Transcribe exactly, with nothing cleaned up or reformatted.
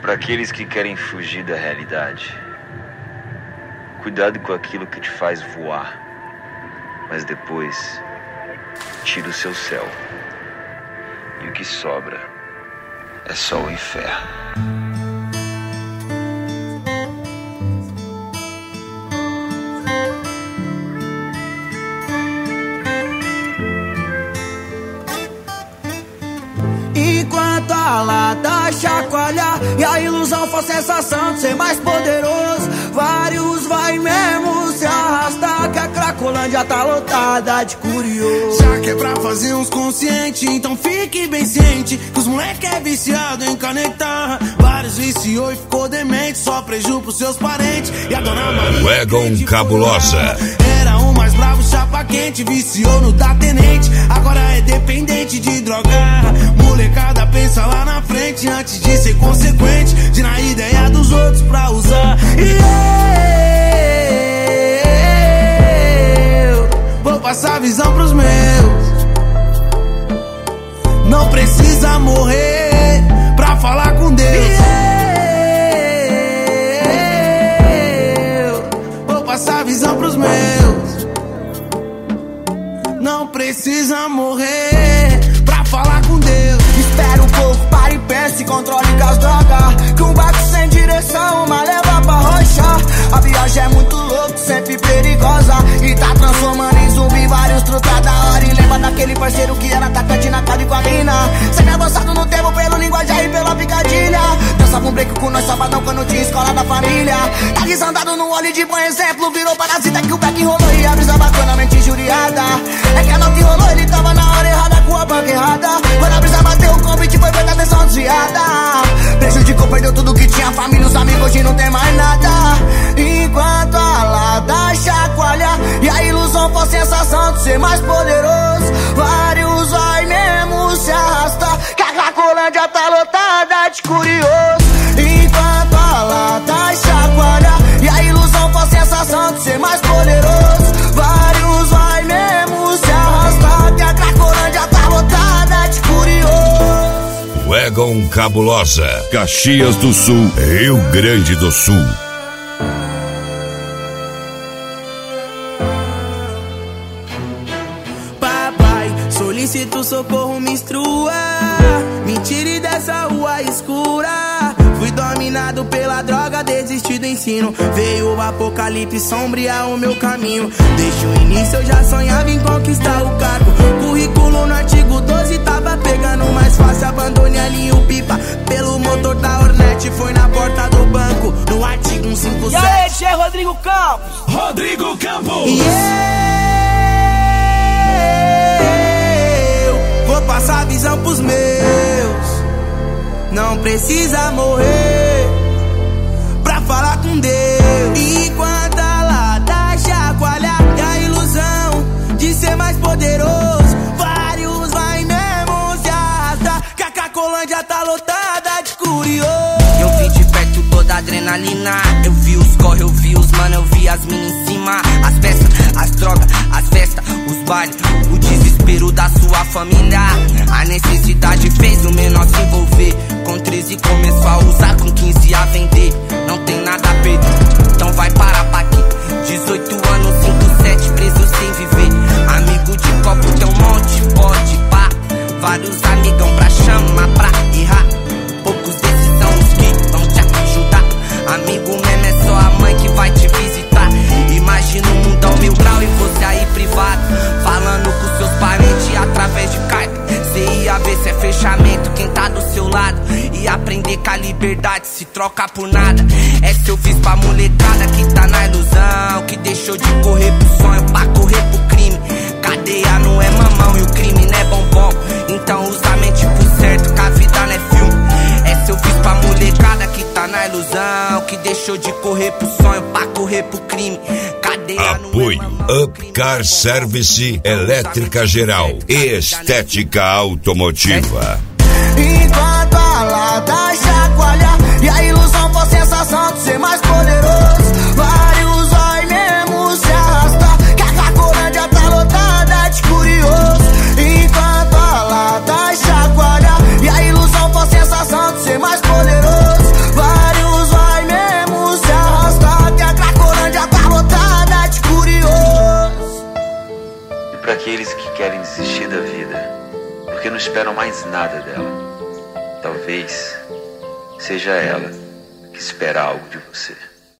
Para aqueles que querem fugir da realidade, cuidado com aquilo que te faz voar, mas depois tira o seu céu, e o que sobra é só o inferno. Enquanto a lata chacoalha e a ilusão for sensação de ser mais poderoso, vários vai mesmo se arrastar, que a Cracolândia tá lotada de curioso. Já que é pra fazer uns conscientes, então fique bem ciente que os moleque é viciado em canetar. Vários viciou e ficou demente, só preju pros seus parentes. E a dona Maria Wagon Cabulosa era o mais bravo, chapa quente, viciou no da tenente, agora é dependente de drogar. Molecada pensa lá na frente antes de ser consequente, de na ideia dos outros pra usar. E eu vou passar a visão pros meus. Não precisa morrer pra falar com Deus. E eu vou passar a visão pros meus. Não precisa morrer pra falar com Deus. Espera um pouco, para e pense, controle com as drogas, que um barco sem direção, uma leva pra rocha. A viagem é muito louca, sempre perigosa, e tá transformando em zumbi vários truques da hora. E lembra daquele parceiro que era atacante na casa com a mina, sempre avançado no tempo pelo linguajar e pela picadilha. Dançava um break com nós sabadão quando tinha escola da família. Tá risandado no olho de bom exemplo, virou parasita que o back rolou e a brisa bacana, mente injuriada. É que a nota que rolou, ele tava na hora errada com a banca errada. Quando a brisa bateu, o convite foi feita atenção desviada. Prejudicou, perdeu tudo que tinha, família, os amigos, hoje não tem mais nada. Enquanto a lata chacoalha e a ilusão for sensação de ser mais poderoso, vários vai mesmo se arrastar, que a Cracolândia tá lotada de curioso. Enquanto a lata chacoalha e a ilusão for sensação de ser mais poderoso, vários vai mesmo se arrastar, que a Cracolândia tá lotada de curioso. Wagon Cabulosa, Caxias do Sul, Rio Grande do Sul. Papai, solicito socorro, me instrua, me tire dessa rua escura. Fui dominado pela droga, desisti do ensino, veio o apocalipse sombrear o meu caminho. Desde o início eu já sonhava em conquistar o cargo, currículo no artigo doze tava pegando mais fácil. Abandone ali o pipa pelo motor da Hornet, foi na porta do banco no artigo cento e cinquenta e sete. E aí, Che Rodrigo Campos? Rodrigo Campos. E eu vou passar a visão pros meus. Não precisa morrer pra falar com Deus. Enquanto a lata chacoalha e a ilusão de ser mais poderoso, vários vai mesmo se arrastar, que a Cracolândia tá lotada de curioso. Eu vi de perto toda a adrenalina, eu vi os corre, eu vi os mano, eu vi as minas em cima, as peças, as drogas, as festas, os bailes, o desespero da sua família. A necessidade fez o menor se envolver, com treze começou a usar, com quinze a vender. Não tem nada a perder, então vai parar pra aqui. Dezoito anos, cinco, sete, preso sem viver. Amigo de copo tem um monte, pode pá. Vários amigão pra chamar, pra errar. Poucos desses são os que vão te ajudar. Amigo mesmo é só a mãe que vai te visitar. Imagina um mundão mil grau e você aí privado, falando com seus parentes através de carta. Cê ia ver se é fechamento, quem tá do seu lado. E aprender que a liberdade se troca por nada. É seu vício pra molecada que tá na ilusão, que deixou de correr pro sonho pra correr pro crime. Cadeia não é mamão e o crime não é bombom. Então usa a mente pro certo, que a vida não é filme. É seu vício pra molecada que tá na ilusão, que deixou de correr pro sonho pra correr pro crime. Cadeia não é Apoio mamão, Upcar Service Elétrica Geral e Estética Automotiva. Enquanto a lata chacoalha e a ilusão for sensação de ser mais poderoso, vários vai mesmo se arrastar, que a Cracolândia tá lotada de curioso. Enquanto a lata chacoalha e a ilusão for sensação de ser mais poderoso, para aqueles que querem desistir da vida, porque não esperam mais nada dela. Talvez seja ela que espera algo de você.